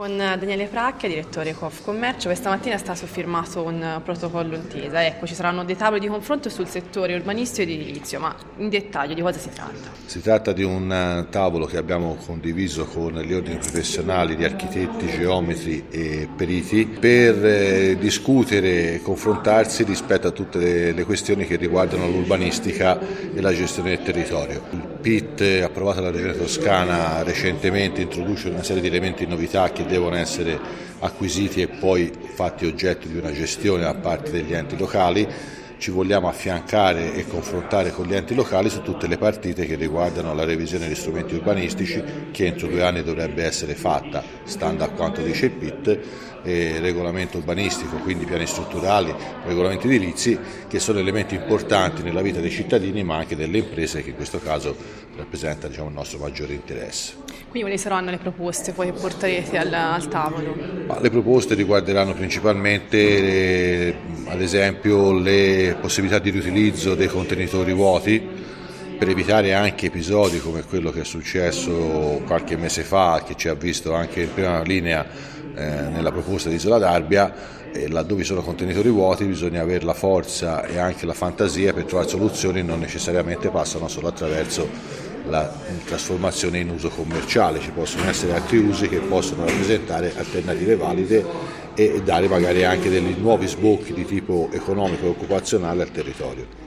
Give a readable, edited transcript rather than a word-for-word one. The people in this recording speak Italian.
Con Daniele Pracchia, direttore Confcommercio, questa mattina è stato firmato un protocollo intesa. Ecco, ci saranno dei tavoli di confronto sul settore urbanistico ed edilizio, ma in dettaglio di cosa si tratta? Si tratta di un tavolo che abbiamo condiviso con gli ordini professionali di architetti, geometri e periti per discutere e confrontarsi rispetto a tutte le questioni che riguardano l'urbanistica e la gestione del territorio. Il PIT approvato dalla Regione Toscana recentemente introduce una serie di elementi in novità che devono essere acquisiti e poi fatti oggetto di una gestione da parte degli enti locali. Ci vogliamo affiancare e confrontare con gli enti locali su tutte le partite che riguardano la revisione degli strumenti urbanistici che entro 2 anni dovrebbe essere fatta, stando a quanto dice il PIT, regolamento urbanistico, quindi piani strutturali, regolamenti edilizi, che sono elementi importanti nella vita dei cittadini ma anche delle imprese che in questo caso rappresentano il nostro maggiore interesse. Quindi quali saranno le proposte poi che porterete al tavolo? Le proposte riguarderanno principalmente ad esempio le possibilità di riutilizzo dei contenitori vuoti per evitare anche episodi come quello che è successo qualche mese fa, che ci ha visto anche in prima linea nella proposta di Isola d'Arbia. Laddove sono contenitori vuoti bisogna avere la forza e anche la fantasia per trovare soluzioni, non necessariamente passano solo attraverso la trasformazione in uso commerciale, ci possono essere altri usi che possono rappresentare alternative valide e dare magari anche dei nuovi sbocchi di tipo economico e occupazionale al territorio.